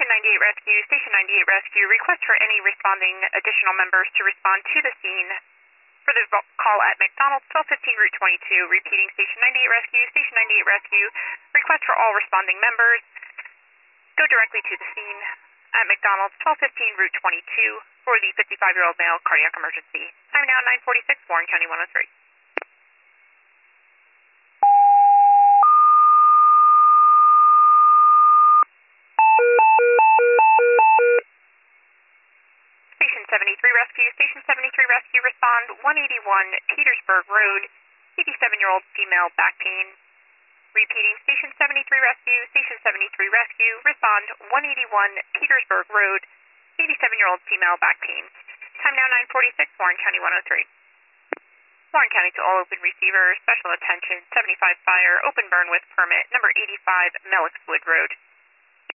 98 Rescue, Station 98 Rescue, request for any responding additional members to respond to the scene for the call at McDonald's, 1215 Route 22, repeating Station 98 Rescue, Station 98 Rescue, request for all responding members, go directly to the scene at McDonald's, 1215 Route 22, for the 55-year-old male cardiac emergency. Time now 9:46, Warren County 103. Station 73 Rescue, Station 73 Rescue, respond 181 Petersburg Road, 87-year-old female back pain. Repeating, Station 73 Rescue, Station 73 Rescue, respond 181 Petersburg Road, 87-year-old female back pain. Time now 9:46, Warren County 103. Warren County to all open receivers, special attention, 75 fire, open burn with permit, number 85 Mellickswood Road.